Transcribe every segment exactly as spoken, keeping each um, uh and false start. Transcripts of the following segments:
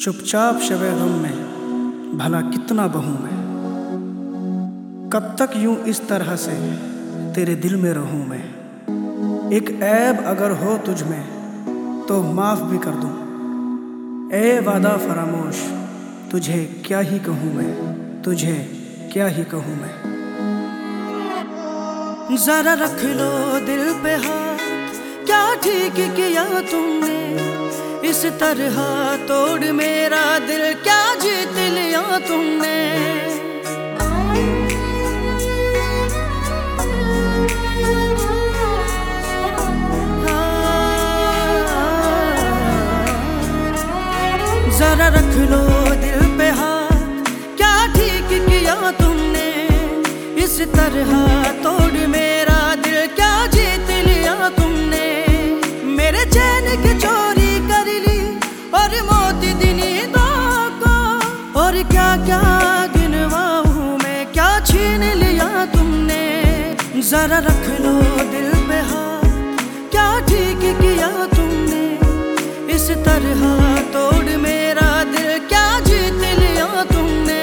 चुपचाप शबे गम में भला कितना बहूं मैं। कब तक यूं इस तरह से तेरे दिल में रहूं मैं। एक ऐब अगर हो तुझ में तो माफ़ भी कर दूं। ए वादा फरामोश तुझे क्या ही कहूँ मैं, तुझे क्या ही कहूँ मैं। जरा रख लो दिल पे हाथ, क्या ठीक किया तुमने। इस तरह तोड़ मेरा दिल, क्या जीत लिया तुमने। जरा रख लो दिल पे हाथ, क्या ठीक किया तुमने। इस तरह तोड़ मेरा दिल, क्या जीत लिया तुमने। मेरे चैन की चोरी कर ली और मोती दी नींदों को। और क्या क्या गिनवाऊं मैं, क्या छीन लिया तुमने। जरा रख लो दिल पे हाथ, क्या ठीक किया तुमने। इस तरह तोड़ मेरा दिल, क्या जीत लिया तुमने।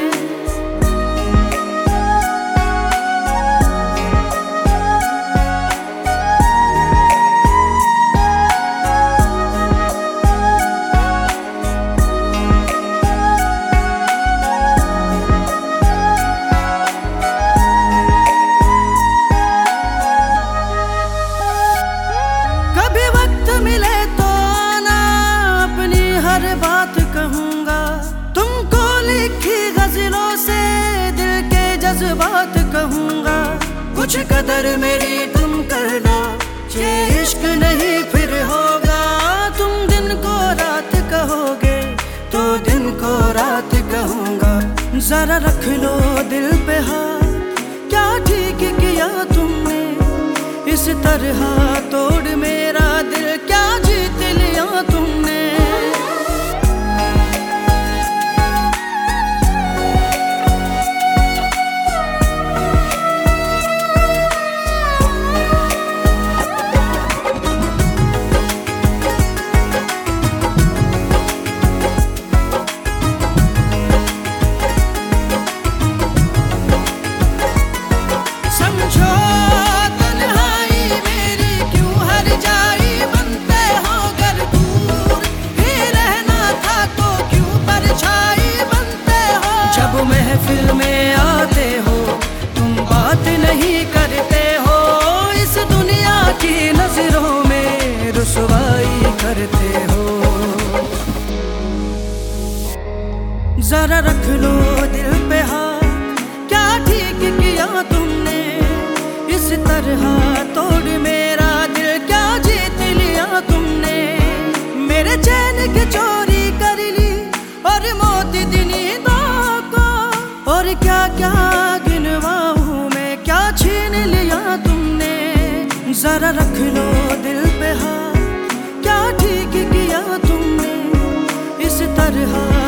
कभी वक्त मिले तो आना, अपनी हर बात कहूँगा। तुमको लिखी गजलों से दिल के जज्बात कहूँगा। कुछ कदर मेरी तुम करना, ये इश्क नहीं फिर होगा। तुम दिन को रात कहोगे तो दिन को रात कहूँगा। जरा रख लो दिल पे हाथ, क्या ठीक किया तुमने। इस तरह तोड़ मेरा दिल, क्या जीत लिया तुमने। समझो महफिल में आते हो, तुम बात नहीं करते हो। इस दुनिया की नजरों में रुसवाई करते हो। जरा रख लो दिल पे हाथ, क्या ठीक किया तुमने। इस तरह तोड़ मेरा दिल, क्या जीत लिया तुमने। मेरे चैन की चोरी कर ली और मोती दी नींदों को। और क्या क्या गिनवाऊं मैं, क्या छीन लिया तुमने। जरा रख लो दिल पे हाथ, क्या ठीक किया तुमने। इस तरह